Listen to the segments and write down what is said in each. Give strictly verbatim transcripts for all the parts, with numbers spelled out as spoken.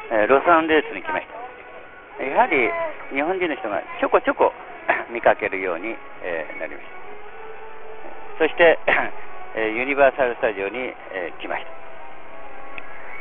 えー、ロサンゼルスに来ました。やはり日本人の人がちょこちょこ見かけるように、えー、なりました。そして、えー、ユニバーサル・スタジオに、えー、来ました。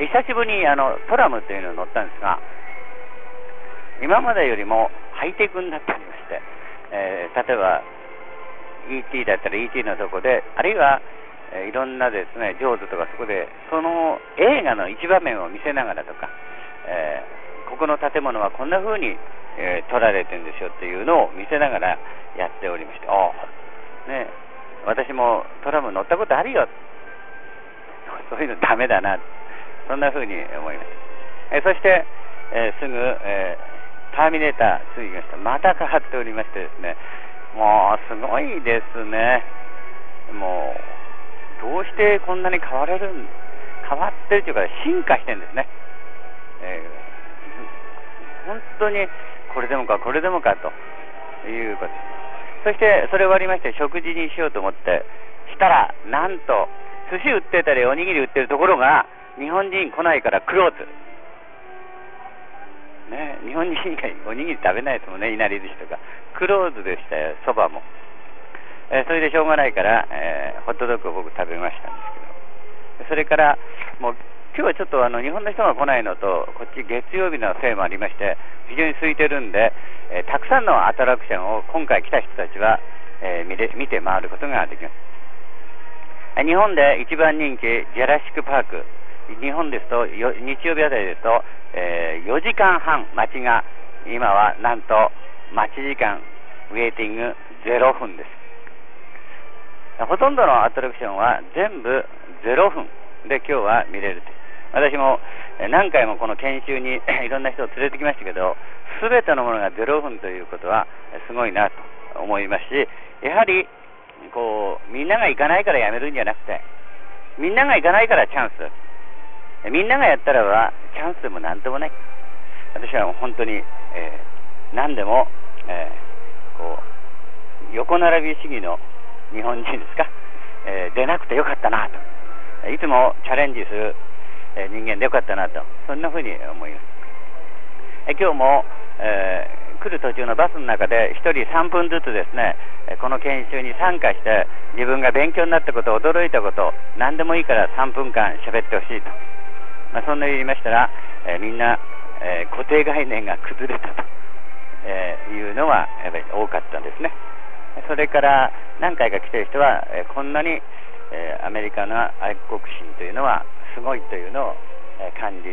久しぶりにあのトラムというのを乗ったんですが、今までよりもハイテクになっておりまして、えー、例えば イーティー だったら イーティー のとこで、あるいは、えー、いろんなですね、ジョーズとかそこでその映画の一場面を見せながらとか、えー、ここの建物はこんな風に、えー、撮られてるんですよっていうのを見せながらやっておりまして、ああ、ね、私もトラム乗ったことあるよ、そういうのダメだな、そんな風に思いました。えー、そして、えー、すぐ、えー、ターミネーター次ぎました。また変わっておりましてですね、もうすごいですね。もうどうしてこんなに変われるん変わってるというか進化してるんですね。えー、本当にこれでもかこれでもかということです。そしてそれ終わりまして、食事にしようと思ってしたら、なんと寿司売ってたりおにぎり売ってるところが日本人来ないからクローズ、ね、日本人以外おにぎり食べないですもんね、いなり寿司とか。クローズでしたよ、そばも。えー、それでしょうがないから、えー、ホットドッグを僕食べましたんですけど、それからもう今日はちょっとあの日本の人が来ないのと、こっち月曜日のせいもありまして非常に空いてるんで、えー、たくさんのアトラクションを今回来た人たちは、えー、見れ見て回ることができます。日本で一番人気ジェラシックパーク、日本ですとよ日曜日あたりですと、えー、よじかんはん待ちが今はなんと待ち時間ウェイティングゼロふんです。ほとんどのアトラクションは全部ゼロふんで今日は見れると。私も何回もこの研修にいろんな人を連れてきましたけど、全てのものがゼロふんということはすごいなと思いますし、やはりこうみんなが行かないからやめるんじゃなくて、みんなが行かないからチャンス、みんながやったらばチャンスでもなんともない。私は本当に、えー、何でも、えー、こう横並び主義の日本人ですか、えー、出なくてよかったなと、いつもチャレンジする、えー、人間でよかったなと、そんなふうに思います。えー、今日も、えー、来る途中のバスの中でひとりさんぷんずつですね、この研修に参加して自分が勉強になったこと、驚いたこと、何でもいいからさんぷんかん喋ってほしいと、まあ、そんな言いましたら、えー、みんな、えー、固定概念が崩れたと、えー、いうのはやっぱり多かったんですね。それから何回か来てる人は、えー、こんなに、えー、アメリカの愛国心というのはすごいというのを、えー、感じ